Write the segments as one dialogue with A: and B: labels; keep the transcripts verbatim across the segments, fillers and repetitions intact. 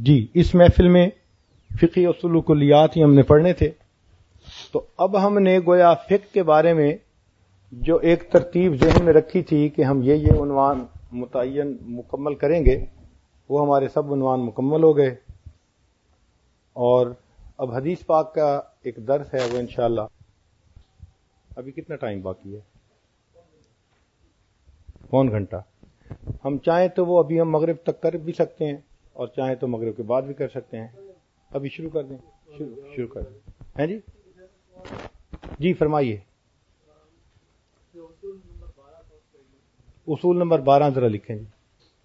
A: جی اس محفل میں فقہ اصول و کلیات ہی ہم نے پڑھنے تھے، تو اب ہم نے گویا فقہ کے بارے میں جو ایک ترتیب ذہن میں رکھی تھی کہ ہم یہ یہ عنوان متعین مکمل کریں گے، وہ ہمارے سب عنوان مکمل ہو گئے، اور اب حدیث پاک کا ایک درس ہے وہ انشاءاللہ ابھی کتنا ٹائم باقی ہے؟ پون گھنٹہ. ہم چاہیں تو وہ ابھی ہم مغرب تک کر بھی سکتے ہیں اور چاہیں تو مغرب کے بعد بھی کر سکتے ہیں. ابھی شروع کر دیں. شروع, شروع کر دیں ہیں جی جی فرمائیے. اصول نمبر بارہ ذرا لکھیں جی.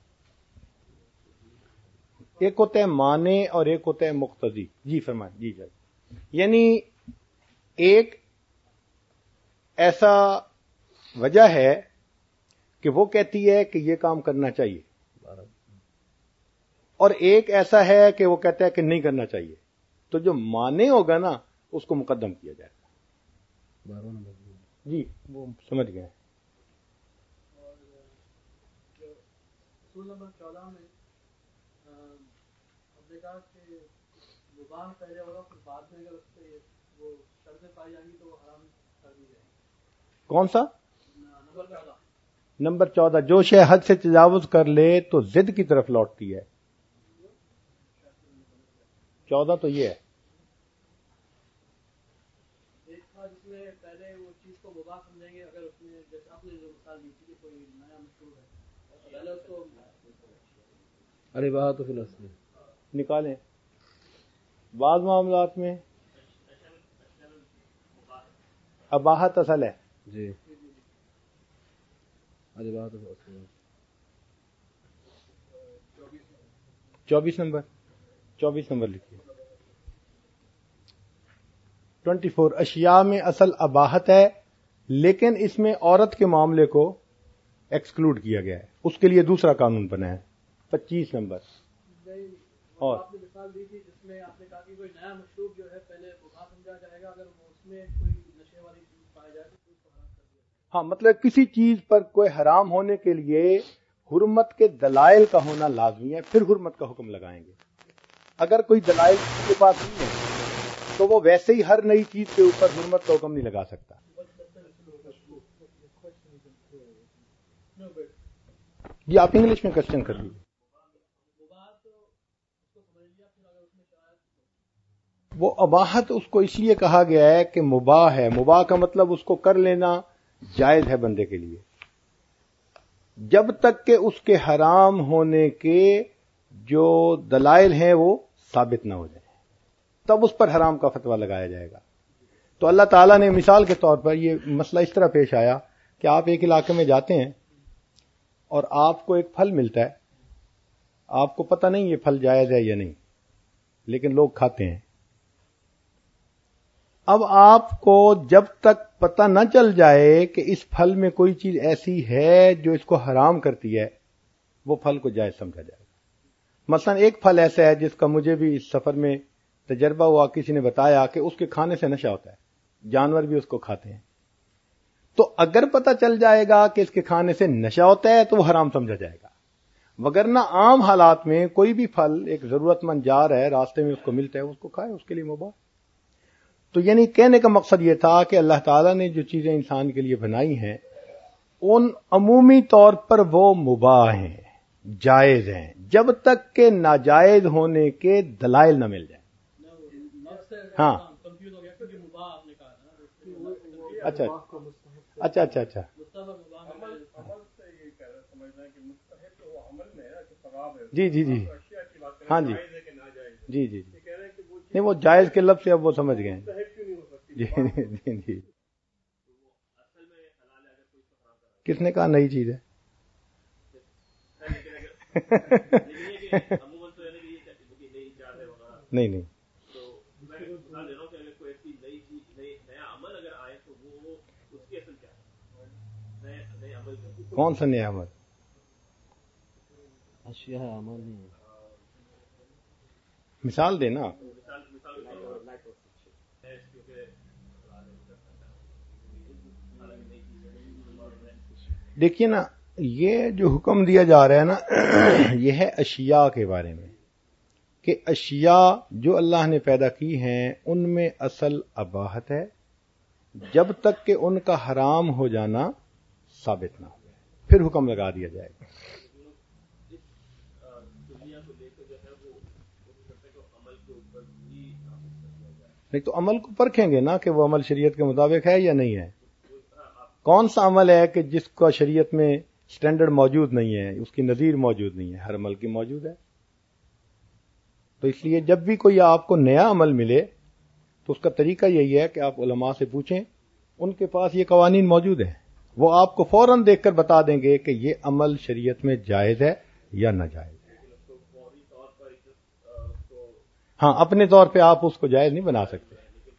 A: ایک ہوتا ہے معنی اور ایک ہوتا ہے مقتضی. جی فرمائیں. جی جی یعنی ایک ایسا وجہ ہے کہ وہ کہتی ہے کہ یہ کام کرنا چاہیے، اور ایک ایسا ہے کہ وہ کہتا ہے کہ نہیں کرنا چاہیے. تو جو معنی ہوگا نا اس کو مقدم کیا جائے گا. جی وہ سمجھ گئے.
B: اصول نمبر چودہ میں ہم نے کہا کہ مباح پہلے ہوگا پھر بعد میں اگر اس پہ وہ شرطیں پائی جائیں گی تو وہ حرام کر دی جائیں گی.
A: کون سا؟
B: نمبر چودہ.
A: نمبر چودہ جو شے حد سے تجاوز کر لے تو ضد کی طرف لوٹتی ہے. چودہ تو یہ ہے.
B: ایک تھا جس میں پہلے وہ چیز کو مباح سمجھیں گے اگر اس میں جیسے آپ نے جو مثال دی تھی کہ کوئی نیا مشہور ہے پہلے اس کو
C: ارے بہت تو فلسطین
A: نکالیں. بعض معاملات میں اباحت اصل ہے.
C: جی ارے بہت تو
A: چوبیس نمبر چوبیس نمبر لکھیے. ٹوینٹی فور اشیاء میں اصل اباحت ہے لیکن اس میں عورت کے معاملے کو ایکسکلوڈ کیا گیا ہے، اس کے لیے دوسرا قانون بنا ہے. پچیس نمبر. اور
B: آپ نے مثال دی تھی جس میں آپ نے کہا کہ کوئی نیا مشروب جو ہے پہلے مباح سمجھا جائے گا، اگر اس میں کوئی نشے والی چیز پائی جائے تو اس کو حرام کر دیا جائے.
A: ہاں مطلب کسی چیز پر کوئی حرام ہونے کے لیے حرمت کے دلائل کا ہونا لازمی ہے، پھر حرمت کا حکم لگائیں گے. اگر کوئی دلائل کسی کے پاس نہیں ہے تو وہ ویسے ہی ہر نئی چیز کے اوپر حرمت کا حکم نہیں لگا سکتا. یہ آپ انگلش میں کوشچن کر لیجیے. وہ اباحت اس کو اس لیے کہا گیا ہے کہ مباح ہے. مباح کا مطلب اس کو کر لینا جائز ہے بندے کے لیے، جب تک کہ اس کے حرام ہونے کے جو دلائل ہیں وہ ثابت نہ ہو جائیں، تب اس پر حرام کا فتویٰ لگایا جائے گا. تو اللہ تعالیٰ نے مثال کے طور پر یہ مسئلہ اس طرح پیش آیا کہ آپ ایک علاقے میں جاتے ہیں اور آپ کو ایک پھل ملتا ہے، آپ کو پتہ نہیں یہ پھل جائز ہے یا نہیں، لیکن لوگ کھاتے ہیں. اب آپ کو جب تک پتہ نہ چل جائے کہ اس پھل میں کوئی چیز ایسی ہے جو اس کو حرام کرتی ہے، وہ پھل کو جائز سمجھا جائے گا. مثلا ایک پھل ایسا ہے جس کا مجھے بھی اس سفر میں تجربہ ہوا، کسی نے بتایا کہ اس کے کھانے سے نشہ ہوتا ہے، جانور بھی اس کو کھاتے ہیں. تو اگر پتہ چل جائے گا کہ اس کے کھانے سے نشہ ہوتا ہے تو وہ حرام سمجھا جائے گا. وگرنہ عام حالات میں کوئی بھی پھل ایک ضرورت مند جا رہا ہے، راستے میں اس کو ملتا ہے، اس کو کھائے، اس کے لیے مباح. تو یعنی کہنے کا مقصد یہ تھا کہ اللہ تعالیٰ نے جو چیزیں انسان کے لیے بنائی ہیں ان عمومی طور پر وہ مباح ہیں، جائز ہیں، جب تک کہ ناجائز ہونے کے دلائل نہ مل جائیں. ہاں اچھا اچھا اچھا اچھا جی جی جی ہاں جی جی جی جی نہیں وہ جائز کے لفظ سے اب وہ سمجھ گئے. جی جی جی کس نے کہا نئی چیز ہے؟ نہیں نہیں کون سا نیا عمل؟
C: اشیاء عمل نہیں ہے.
A: مثال دینا. دیکھیے نا یہ جو حکم دیا جا رہا ہے نا یہ ہے اشیاء کے بارے میں. کہ اشیاء جو اللہ نے پیدا کی ہیں ان میں اصل اباحت ہے جب تک کہ ان کا حرام ہو جانا ثابت نہ ہو جائے، پھر حکم لگا دیا جائے گا۔ نہیں تو عمل کو پرکھیں گے نا کہ وہ عمل شریعت کے مطابق ہے یا نہیں ہے۔ کون سا عمل ہے کہ جس کا شریعت میں سٹینڈرڈ موجود نہیں ہے، اس کی نظیر موجود نہیں ہے؟ ہر عمل کی موجود ہے۔ تو اس لیے جب بھی کوئی آپ کو نیا عمل ملے تو اس کا طریقہ یہی ہے کہ آپ علماء سے پوچھیں، ان کے پاس یہ قوانین موجود ہیں، وہ آپ کو فوراً دیکھ کر بتا دیں گے کہ یہ عمل شریعت میں جائز ہے یا ناجائز ہے۔ ہاں، اپنے طور پہ آپ اس کو جائز نہیں بنا سکتے۔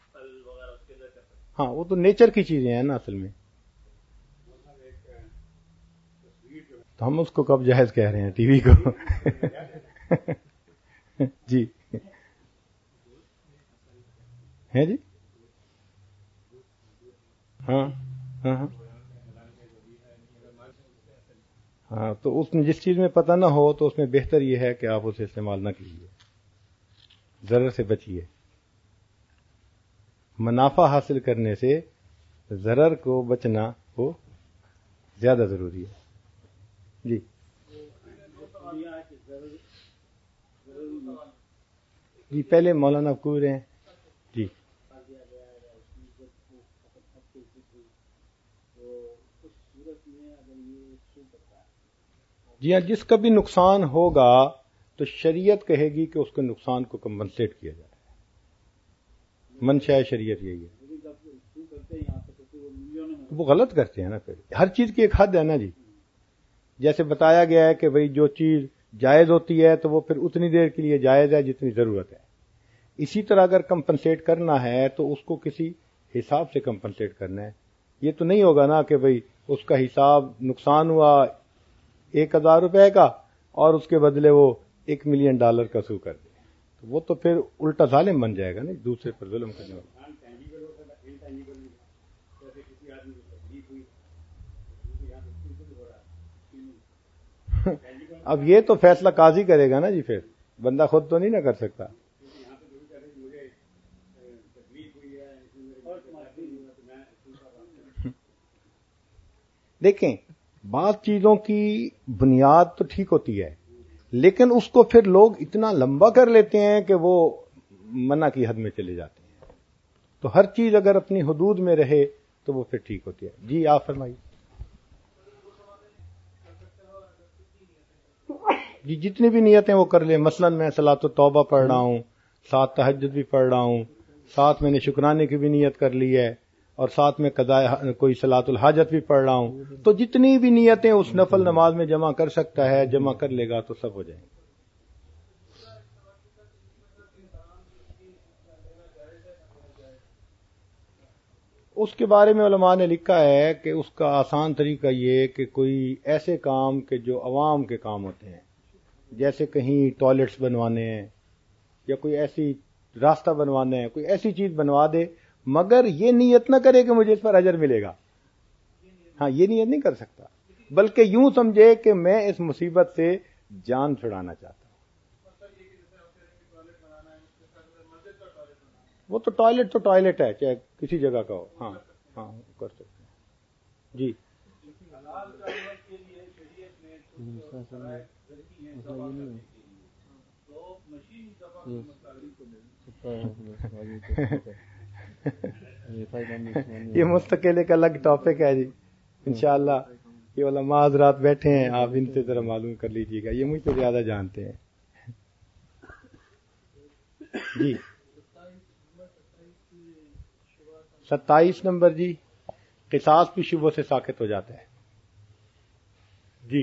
A: ہاں، وہ تو نیچر کی چیزیں ہیں نا اصل میں، تو ہم اس کو کب جائز کہہ رہے ہیں ٹی وی کو؟ جی ہے جی، ہاں ہاں ہاں ہاں تو اس میں جس چیز میں پتہ نہ ہو تو اس میں بہتر یہ ہے کہ آپ اسے استعمال نہ کیجیے، ضرر سے بچیے۔ منافع حاصل کرنے سے ضرر کو بچنا وہ زیادہ ضروری ہے۔ جی جی پہلے مولانا کوئی رہے ہیں جی۔ جی ہاں، جس کا بھی نقصان ہوگا تو شریعت کہے گی کہ اس کے نقصان کو کمپنسیٹ کیا جائے، منشاء شریعت یہی ہے۔ وہ غلط کرتے ہیں نا، پھر ہر چیز کی ایک حد ہے نا جی۔ جیسے بتایا گیا ہے کہ بھئی جو چیز جائز ہوتی ہے تو وہ پھر اتنی دیر کے لیے جائز ہے جتنی ضرورت ہے، اسی طرح اگر کمپنسیٹ کرنا ہے تو اس کو کسی حساب سے کمپنسیٹ کرنا ہے۔ یہ تو نہیں ہوگا نا کہ بھئی اس کا حساب نقصان ہوا ایک ہزار روپے کا اور اس کے بدلے وہ ایک ملین ڈالر کا سو کر دے، تو وہ تو پھر الٹا ظالم بن جائے گا نا، دوسرے پر ظلم کرنے والا۔ اب یہ تو فیصلہ قاضی کرے گا نا جی، پھر بندہ خود تو نہیں نہ کر سکتا۔ دیکھیں، بعض چیزوں کی بنیاد تو ٹھیک ہوتی ہے لیکن اس کو پھر لوگ اتنا لمبا کر لیتے ہیں کہ وہ منع کی حد میں چلے جاتے ہیں۔ تو ہر چیز اگر اپنی حدود میں رہے تو وہ پھر ٹھیک ہوتی ہے۔ جی آپ فرمائیے۔ جی جتنی بھی نیتیں وہ کر لیں، مثلا میں صلاۃ التوبہ پڑھ رہا ہوں، ساتھ تہجد بھی پڑھ رہا ہوں، ساتھ میں نے شکرانے کی بھی نیت کر لی ہے، اور ساتھ میں قضاء کوئی صلاۃ الحاجت بھی پڑھ رہا ہوں، تو جتنی بھی نیتیں اس نفل نماز میں جمع کر سکتا ہے جمع کر لے گا تو سب ہو جائیں گے۔ اس کے بارے میں علماء نے لکھا ہے کہ اس کا آسان طریقہ یہ کہ کوئی ایسے کام کہ جو عوام کے کام ہوتے ہیں، جیسے کہیں ٹوائلٹس بنوانے ہیں یا کوئی ایسی راستہ بنوانا ہے، کوئی ایسی چیز بنوا دے، مگر یہ نیت نہ کرے کہ مجھے اس پر اجر ملے گا۔ ہاں، یہ نیت نہیں کر سکتا، بلکہ یوں سمجھے کہ میں اس مصیبت سے جان چھڑانا چاہتا ہوں۔ وہ تو ٹوائلٹ تو ٹوائلٹ ہے، چاہے کسی جگہ کا ہو۔ ہاں ہاں کر سکتے ہیں جی۔ یہ مستقل ایک الگ ٹاپک ہے جی، انشاءاللہ یہ علماء حضرات بیٹھے ہیں، آپ ان سے ذرا معلوم کر لیجیے گا، یہ مجھ سے زیادہ جانتے ہیں جی۔ ستائیس نمبر جی، قصاص بھی شبہ سے ساقط ہو جاتا ہے جی۔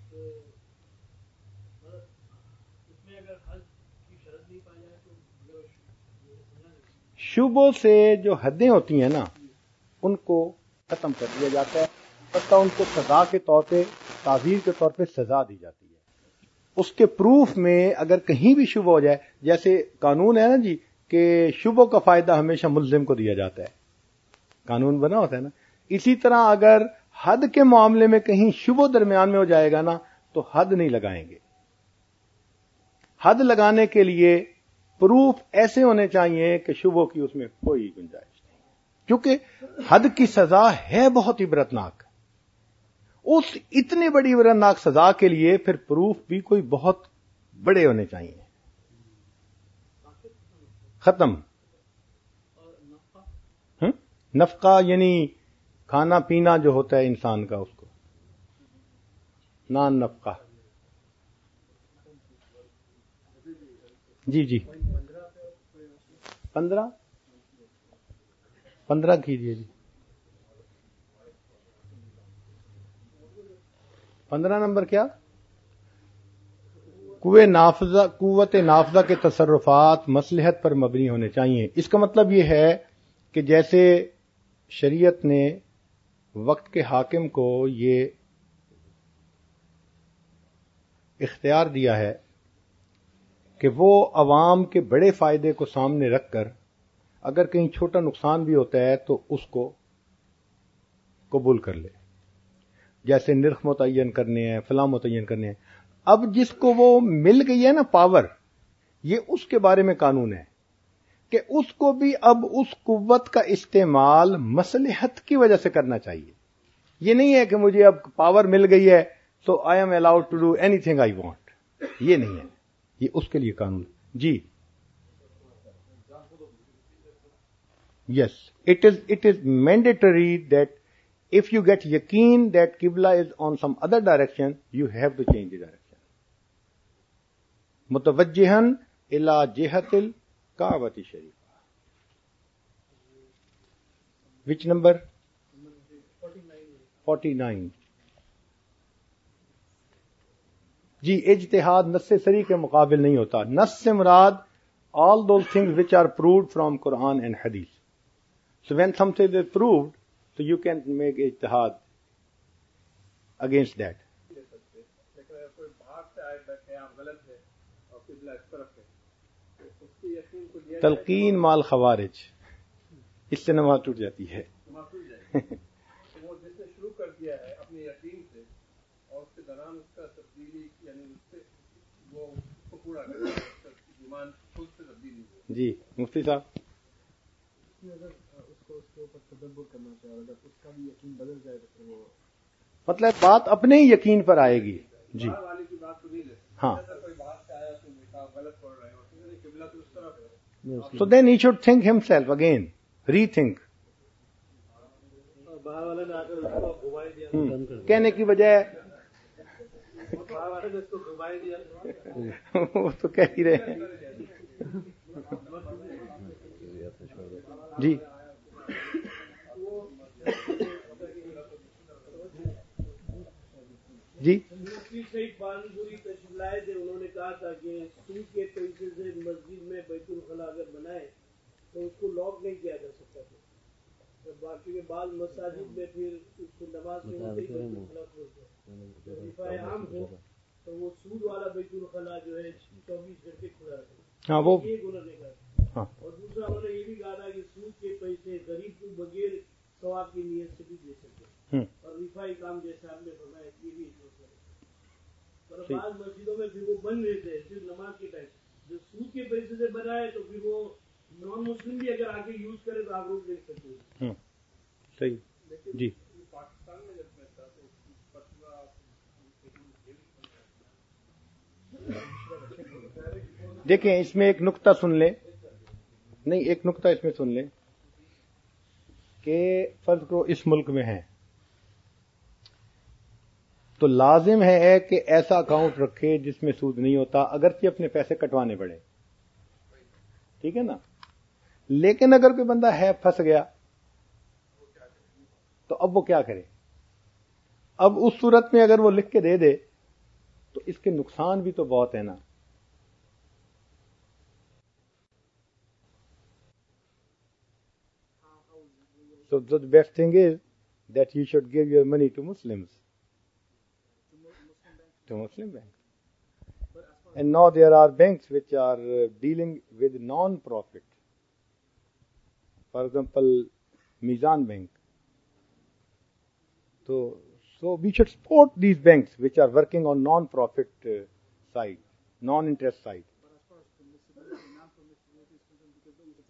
A: شبوں سے جو حدیں ہوتی ہیں نا ان کو ختم کر دیا جاتا ہے، بلکہ ان کو سزا کے طور پہ، تعزیر کے طور پہ سزا دی جاتی ہے۔ اس کے پروف میں اگر کہیں بھی شبہ ہو جائے، جیسے قانون ہے نا جی کہ شبوں کا فائدہ ہمیشہ ملزم کو دیا جاتا ہے، قانون بنا ہوتا ہے نا، اسی طرح اگر حد کے معاملے میں کہیں شبہ درمیان میں ہو جائے گا نا تو حد نہیں لگائیں گے، حد لگانے کے لیے پروف ایسے ہونے چاہیے کہ شبہوں کی اس میں کوئی گنجائش نہیں، کیونکہ حد کی سزا ہے بہت عبرتناک. اس اتنی بڑی عبرتناک سزا کے لیے پھر پروف بھی کوئی بہت بڑے ہونے چاہیے. ختم. ہم؟ نفقہ یعنی کھانا پینا جو ہوتا ہے انسان کا، اس کو نان نفقہ. جی جی پندرہ پندرہ کیجیے جی. پندرہ نمبر کیا؟ قوت نافذہ قوت نافذہ کے تصرفات مصلحت پر مبنی ہونے چاہیے. اس کا مطلب یہ ہے کہ جیسے شریعت نے وقت کے حاکم کو یہ اختیار دیا ہے کہ وہ عوام کے بڑے فائدے کو سامنے رکھ کر اگر کہیں چھوٹا نقصان بھی ہوتا ہے تو اس کو قبول کر لے، جیسے نرخ متعین کرنے ہیں، فلاں متعین کرنے ہیں. اب جس کو وہ مل گئی ہے نا پاور، یہ اس کے بارے میں قانون ہے کہ اس کو بھی اب اس قوت کا استعمال مصلحت کی وجہ سے کرنا چاہیے. یہ نہیں ہے کہ مجھے اب پاور مل گئی ہے so I am allowed to do anything I want. یہ نہیں ہے، یہ اس کے لیے قانون. جی yes it is it is mandatory that if you get yaqeen that Qibla is on some other direction, you have to change the direction. متوجہن الى جہت الکعبۃ الشریفہ. which number? forty-nine. جی اجتہاد نص صریح کے مقابل نہیں ہوتا. نص سے مراد all those things which are proved from Quran and Hadith. So when something is proved, so you can make ijtihad against that.
B: لیکن اگر کوئی باہر سے آئے بیٹھے آپ غلط ہے اور قبلہ اس طرف ہے تو اس کی یقین کو لیا
A: تلقین مال خوارج، اس سے نماز ٹوٹ جاتی ہے.
B: ٹوٹ جائے گی. وہ جس نے شروع کر دیا ہے اپنے یقین سے اور اس کے دوران اس کا تبدیلی یعنی اس سے وہ اس کو پورا کر دیا، ایمان خود سے تبدیل نہیں ہوا.
A: جی مفتی صاحب.
C: اگر اس کو اس کے اوپر تدبر کرنا چاہے، اگر اس کا بھی یقین بدل جائے تو پھر وہ
A: مطلب بات اپنے ہی یقین پر آئے گی. جی
B: باہر والے کی بات تو نہیں لیتے.
A: ہاں.
B: اگر کوئی باہر سے آیا تو دیکھا غلط پڑھ رہے ہیں، قبلہ تو اس طرف ہے.
A: So then he should think himself again, rethink.
C: باہر والے نے آ کر اس کو گھمائی دیا،
A: hmm. کہنے کی بجائے
C: باہر والے نے اس کو گھمائی دیا.
A: وہ تو کہہ ہی رہے ہیں. جی جی
B: سعید پالنپوری تشریف لائے تھے، انہوں نے کہا تھا کہ سود کے پیسے سے مسجد میں بیت الخلا اگر بنائے تو اس کو لاک نہیں کیا جا سکتا تھا. باقی کے بعض مساجد میں پھر اس کو نماز کے وقت ہی بیت الخلا کھولتے ہیں. رفاع عام ہو تو وہ سود والا بیت الخلا جو ہے چوبیس گھنٹے کھلا رہتا ہے.
A: ہاں وہ
B: ایک انہوں نے کہا. اور دوسرا انہوں نے یہ بھی کہا تھا کہ سود کے پیسے غریب کو بغیر ثواب کی نیت سے بھی دے سکتے ہیں. اور رفاعی کام جیسے آپ نے فرمایا یہ بھی پر بعض مسجدوں میں پھر وہ بند رہتے ہیں صرف نماز کے ٹائم. جو سود کے پیسے سے بنائے تو پھر وہ نان مسلم بھی اگر آگے یوز کرے تو آپ روک دے سکتے ہیں.
A: صحیح. جی
B: پاکستان میں جب میں تھا تو
A: دیکھیں اس میں ایک نقطہ سن لیں، نہیں ایک نقطہ اس میں سن لیں کہ فرض کو اس ملک میں ہے تو لازم ہے کہ ایسا اکاؤنٹ رکھے جس میں سود نہیں ہوتا، اگرچہ اپنے پیسے کٹوانے پڑے. ٹھیک ہے نا. لیکن اگر کوئی بندہ ہے پھنس گیا تو اب وہ کیا کرے؟ اب اس صورت میں اگر وہ لکھ کے دے دے تو اس کے نقصان بھی تو بہت ہے نا. So the best thing is that you should give your money to Muslims, to Muslim banks. And now there are banks which are uh, dealing with non-profit. For example, Mizan Bank. So, so we should support these banks which are working on non-profit uh, side, non-interest side.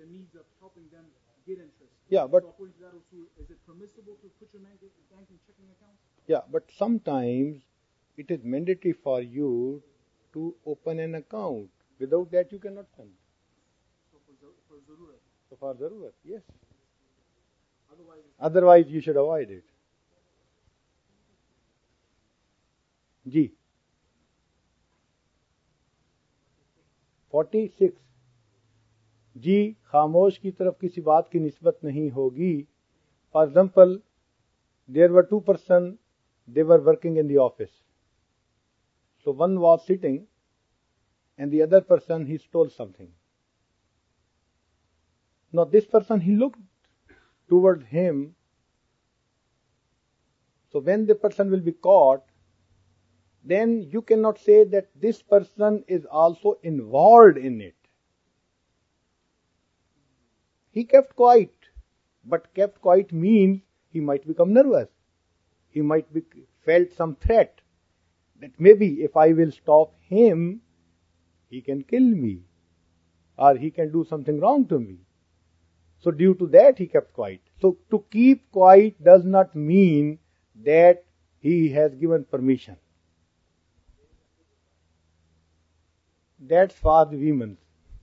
C: the needs of helping them get interest.
A: Yeah, but
C: so according to that usul, is it permissible to put your bank bank in checking accounts?
A: yeah, but sometimes it is mandatory for you to open an account. Without that, you cannot spend.
C: So for zur- for zarurat.
A: So for zarurat, yes.
C: Otherwise,
A: Otherwise, you should avoid it. جی forty six جی خاموش کی طرف کسی بات کی نسبت نہیں ہوگی. For example there were two person they were working in the office. So one was sitting and the other person he stole something. No this person he look toward him. So when the person will be caught, then you cannot say that this person is also involved in it. He kept quiet, but kept quiet means he might become nervous. He might be felt some threat that maybe if I will stop him, he can kill me or he can do something wrong to me. So due to that he kept quiet. So to keep quiet does not mean that he has given permission. That's for the women.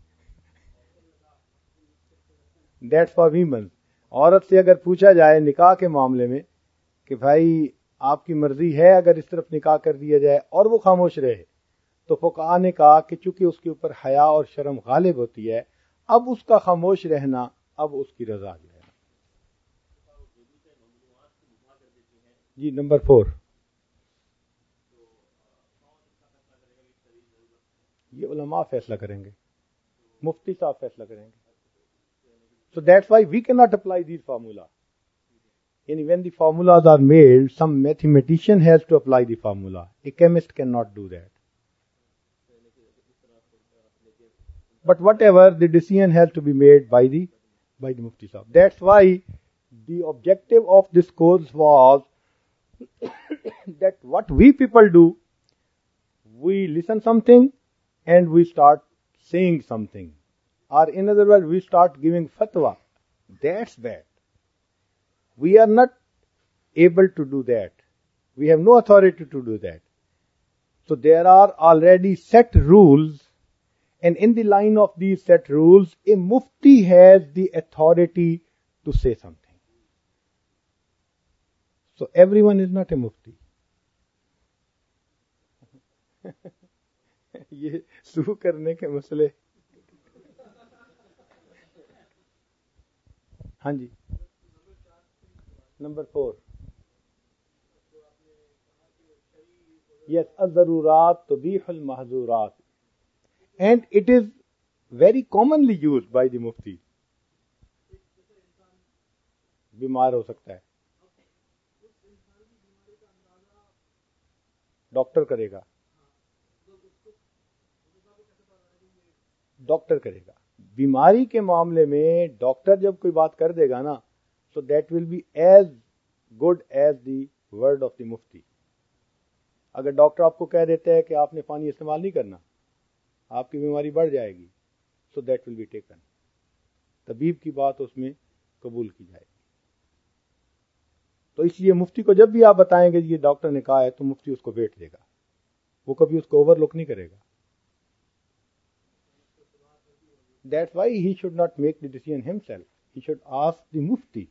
A: That's for women. عورت سے اگر پوچھا جائے نکاح کے معاملے میں کہ بھائی آپ کی مرضی ہے اگر اس طرف نکاح کر دیا جائے اور وہ خاموش رہے تو فقہاء نے کہا کہ چونکہ اس کے اوپر حیا اور شرم غالب ہوتی ہے اب اس کا خاموش رہنا اب اس کی رضا جو ہے. جی نمبر فور یہ علماء فیصلہ کریں گے, مفتی صاحب فیصلہ کریں گے. So that's why we cannot apply these formula. And when the formulas are made, some mathematician has to apply the formula. A chemist cannot do that. But whatever, the decision has to be made by the by the mufti sahab. That's why the objective of this course was that what we people do, we listen something and we start saying something. Or in other words, we start giving fatwa. That's bad. We are not able to do that. We have no authority to do that. So there are already set rules, and in the line of these set rules, a mufti has the authority to say something. So everyone is not a mufti. یہ سو کرنے کے مسئلے. ہاں جی number four yes الضرورات تبیح المحظورات and it is very commonly used by the مفتی. بیمار ہو سکتا ہے ڈاکٹر کرے گا ڈاکٹر کرے گا بیماری کے معاملے میں ڈاکٹر جب کوئی بات کر دے گا نا so that will be as good as the word of the مفتی. اگر ڈاکٹر آپ کو کہہ دیتا ہے کہ آپ نے پانی استعمال نہیں کرنا آپ کی بیماری بڑھ جائے گی so that will be taken. طبیب کی بات اس میں قبول کی جائے گی. تو اس لیے مفتی کو جب بھی آپ بتائیں گے یہ ڈاکٹر نے کہا ہے تو مفتی اس کو ویٹ دے گا, وہ کبھی اس کو اوور لک نہیں کرے گا. That's why he should not make the decision himself. He should ask the mufti.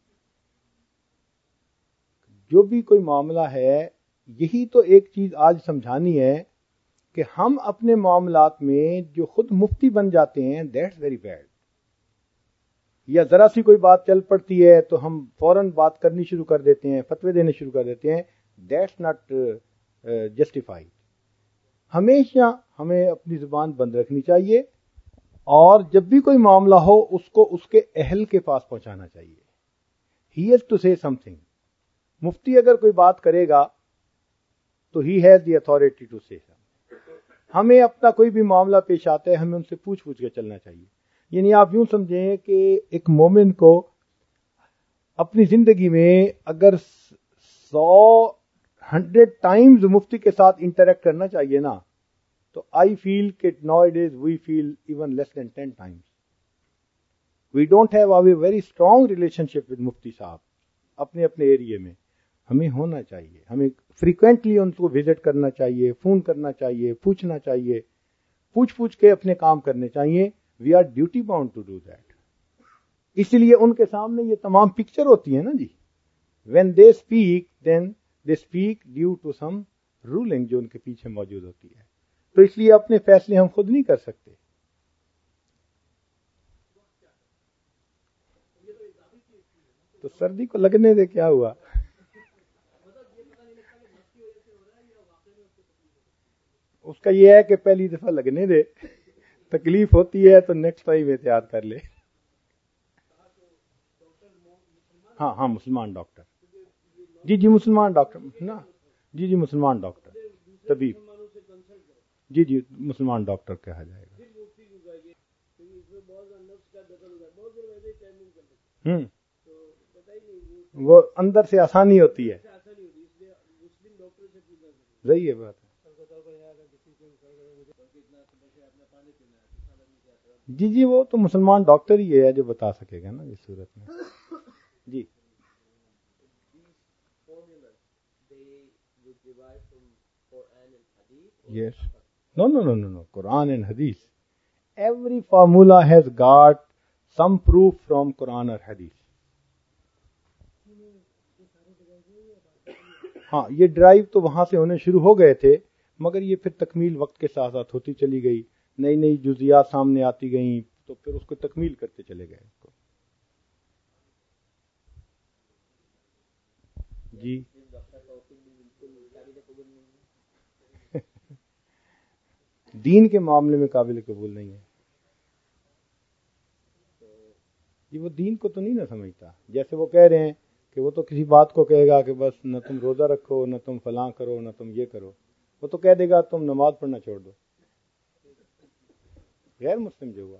A: جو بھی کوئی معاملہ ہے یہی تو ایک چیز آج سمجھانی ہے کہ ہم اپنے معاملات میں جو خود مفتی بن جاتے ہیں that's very bad. یا ذرا سی کوئی بات چل پڑتی ہے تو ہم فوراً بات کرنی شروع کر دیتے ہیں, فتوے دینے شروع کر دیتے ہیں. that's not uh, justified. ہمیشہ ہمیں اپنی زبان بند رکھنی چاہیے اور جب بھی کوئی معاملہ ہو اس کو اس کے اہل کے پاس پہنچانا چاہیے. He has to say some thing. مفتی اگر کوئی بات کرے گا تو he has the authority to say some. ہمیں اپنا کوئی بھی معاملہ پیش آتا ہے ہمیں ان سے پوچھ پوچھ کے چلنا چاہیے. یعنی آپ یوں سمجھیں کہ ایک مومن کو اپنی زندگی میں اگر سو ہنڈریڈ ٹائمز مفتی کے ساتھ انٹریکٹ کرنا چاہیے نا تو آئی فیل کہ now it is we feel even less than ten times. We don't have a very strong relationship with مفتی صاحب اپنے اپنے ایریے میں. ہمیں ہونا چاہیے, ہمیں فریکوینٹلی ان کو وزٹ کرنا چاہیے, فون کرنا چاہیے, پوچھنا چاہیے, پوچھ پوچھ کے اپنے کام کرنے چاہیے. We are duty bound to do that. اس لیے ان کے سامنے یہ تمام پکچر ہوتی ہے نا جی. When they speak then they speak due to some ruling جو ان کے پیچھے موجود ہوتی ہے. تو اس لیے اپنے فیصلے ہم خود نہیں کر سکتے. تو سردی کو لگنے دے, کیا ہوا؟ اس کا یہ ہے کہ پہلی دفعہ لگنے دے, تکلیف ہوتی ہے تو نیکسٹ ٹائم احتیاط کر لے. ہاں ہاں مسلمان ڈاکٹر, جی جی مسلمان ڈاکٹر نا, جی جی مسلمان ڈاکٹر طبیب, جی جی مسلمان ڈاکٹر کہا جائے گا. ہوں وہ اندر سے آسانی ہوتی ہے, صحیح ہے بات. جی جی وہ تو مسلمان ڈاکٹر ہی ہے جو بتا سکے گا نا اس صورت میں. جی yes no no no no no Quran and Hadith. Every formula has got some proof from Quran or Hadith. ہاں یہ ڈرائیو تو وہاں سے ہونے شروع ہو گئے تھے, مگر یہ پھر تکمیل وقت کے ساتھ ساتھ ہوتی چلی گئی, نئی نئی جزیات سامنے آتی گئیں تو پھر اس کو تکمیل کرتے چلے گئے. اس کو جی دین کے معاملے میں قابل قبول نہیں ہے. یہ وہ دین کو تو نہیں نہ سمجھتا. جیسے وہ کہہ رہے ہیں کہ وہ تو کسی بات کو کہے گا کہ بس نہ تم روزہ رکھو, نہ تم فلاں کرو, نہ تم یہ کرو. وہ تو کہہ دے گا تم نماز پڑھنا چھوڑ دو. غیر مسلم جو ہوا.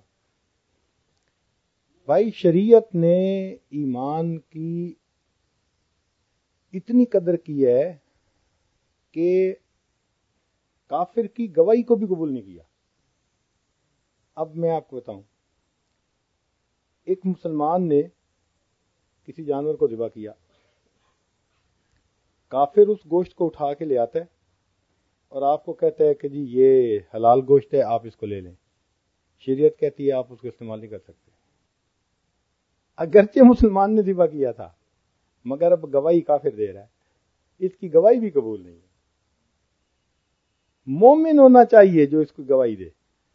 A: بھائی شریعت نے ایمان کی اتنی قدر کی ہے کہ کافر کی گواہی کو بھی قبول نہیں کیا. اب میں آپ کو بتاؤں, ایک مسلمان نے کسی جانور کو ذبح کیا, کافر اس گوشت کو اٹھا کے لے آتا ہے اور آپ کو کہتا ہے کہ جی یہ حلال گوشت ہے, آپ اس کو لے لیں. شریعت کہتی ہے آپ اس کو استعمال نہیں کر سکتے. اگرچہ مسلمان نے ذبح کیا تھا مگر اب گواہی کافر دے رہا ہے, اس کی گواہی بھی قبول نہیں ہے. مومن ہونا چاہیے جو اس کو گواہی دے.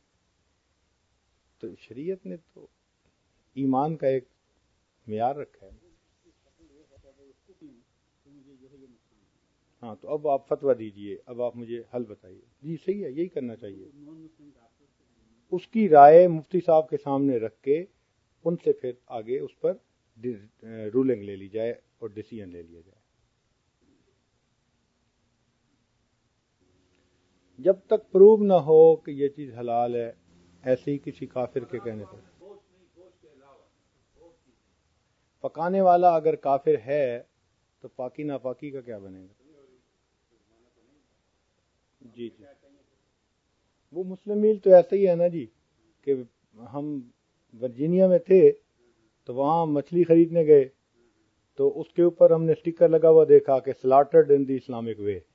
A: تو شریعت نے تو ایمان کا ایک معیار رکھا ہے. ہاں تو اب آپ فتویٰ دیجئے, اب آپ مجھے حل بتائیے. جی صحیح ہے, یہی کرنا چاہیے. اس کی رائے مفتی صاحب کے سامنے رکھ کے ان سے پھر آگے اس پر رولنگ لے لی جائے اور ڈیسیژن لے لیا جائے. جب تک پروو نہ ہو کہ یہ چیز حلال ہے, ایسے ہی کسی کافر کے کہنے پر. پکانے والا اگر کافر ہے تو پاکی ناپاکی کا کیا بنے گا؟ جی جی وہ مسلم میل تو ایسا ہی ہے نا جی, کہ ہم ورجینیا میں تھے تو وہاں مچھلی خریدنے گئے تو اس کے اوپر ہم نے سٹیکر لگا ہوا دیکھا کہ slaughtered in the Islamic way.